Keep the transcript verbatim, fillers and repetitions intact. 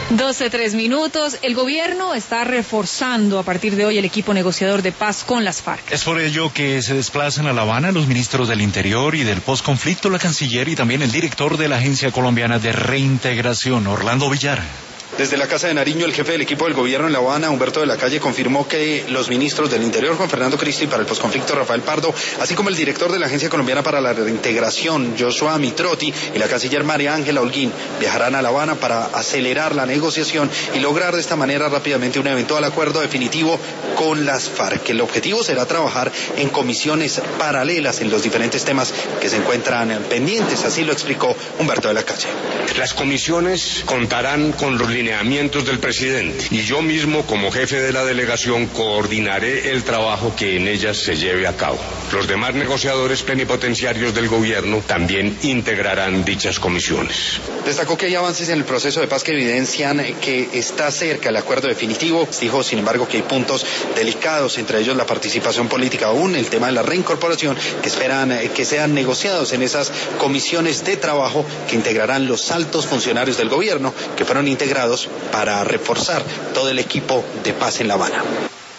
doce, tres minutos. El gobierno está reforzando a partir de hoy el equipo negociador de paz con las FARC. Es por ello que se desplazan a La Habana los ministros del Interior y del Postconflicto, la canciller y también el director de la Agencia Colombiana de Reintegración, Orlando Villar. Desde la Casa de Nariño, el jefe del equipo del gobierno en La Habana, Humberto de la Calle, confirmó que los ministros del Interior, Juan Fernando Cristo, y para el posconflicto, Rafael Pardo, así como el director de la Agencia Colombiana para la Reintegración, Joshua Mitrotti, y la canciller María Ángela Holguín, viajarán a La Habana para acelerar la negociación y lograr de esta manera rápidamente un eventual acuerdo definitivo con las FARC. El objetivo será trabajar en comisiones paralelas en los diferentes temas que se encuentran pendientes, así lo explicó Humberto de la Calle. Las comisiones contarán con los lineamientos del presidente y yo mismo, como jefe de la delegación, coordinaré el trabajo que en ellas se lleve a cabo. Los demás negociadores plenipotenciarios del gobierno también integrarán dichas comisiones. Destacó que hay avances en el proceso de paz que evidencian que está cerca el acuerdo definitivo. Dijo, sin embargo, que hay puntos delicados, entre ellos la participación política aún, el tema de la reincorporación, que esperan que sean negociados en esas comisiones de trabajo que integrarán los altos funcionarios del gobierno que fueron integrados para reforzar todo el equipo de paz en La Habana.